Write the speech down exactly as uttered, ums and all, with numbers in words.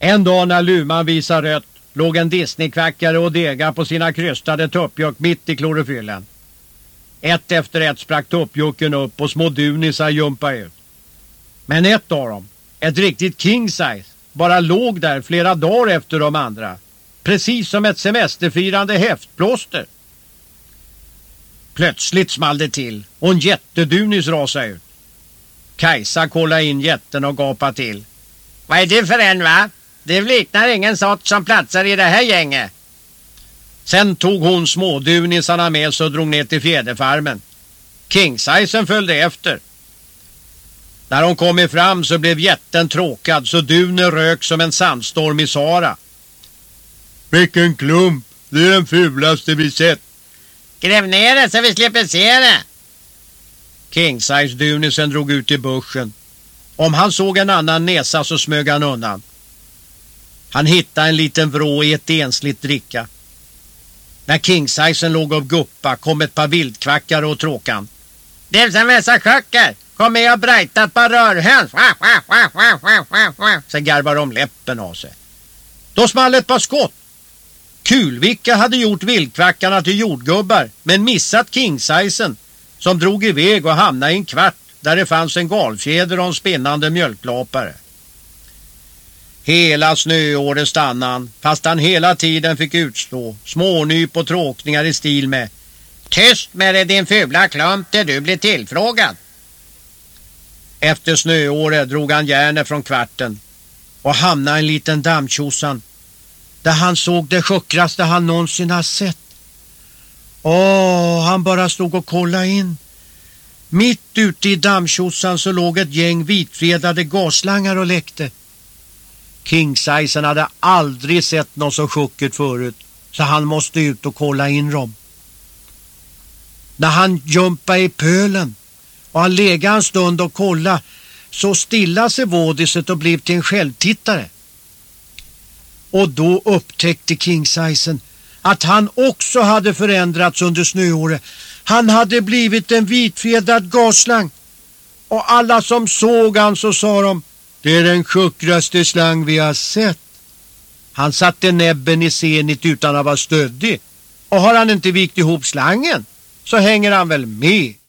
En dag när luman visar rött låg en Disney-kvackare och dega på sina krystade tuppjuck mitt i klorofyllen. Ett efter ett sprack tuppjucken upp och små dunisar jumpa ut. Men ett av dem, ett riktigt king size, bara låg där flera dagar efter de andra. Precis som ett semesterfirande häftplåster. Plötsligt small det till och en jättedunis rasade ut. Kajsa kollade in jätten och gapade till. Vad är det för en, va? Det liknar ingen sort som platsar i det här gänget. Sen tog hon smådunisarna med sig och drog ner till fjäderfarmen. Kingsizen följde efter. När hon kom fram så blev jätten tråkad så dunen rök som en sandstorm i Sara. Vilken klump, det är den fulaste vi sett. Gräv ner det så vi slipper se det. Kingsize-dunisen drog ut i buschen. Om han såg en annan näsa så smög han undan. Han hittade en liten vrå i ett ensligt dricka. När Kingsizen låg och guppa kom ett par vildkvackare och tråkan. Det som vässa sköcker, kom med och brejta ett par rörhöns. Sen garvar de läppen av sig. Då small ett par skott. Kulvicka hade gjort vildkvackarna till jordgubbar men missat Kingsizen som drog iväg och hamnade i en kvart där det fanns en galfjäder och en spinnande mjölklapare. Hela snöåret stannade han, fast han hela tiden fick utstå smånyp och tråkningar i stil med Tyst med det din fula klump där du blir tillfrågad. Efter snöåret drog han järnet från kvarten och hamnade i en liten dammtjosan där han såg det sjukraste han någonsin har sett. Åh, han bara stod och kollade in. Mitt ute i dammtjosan så låg ett gäng vitfredade gasslangar och läckte. Kingsizen hade aldrig sett något så sjukt förut så han måste ut och kolla in dem. När han jumpade i pölen och han lägade en stund och kolla så stilla sig vådiset och blev till en självtittare. Och då upptäckte Kingsizen att han också hade förändrats under snöåret. Han hade blivit en vitfjädrad gasslang. Och alla som såg han så sa de, det är den sjukraste slang vi har sett. Han satte näbben i senit utan att vara stöddig. Och har han inte vikt ihop slangen så hänger han väl med.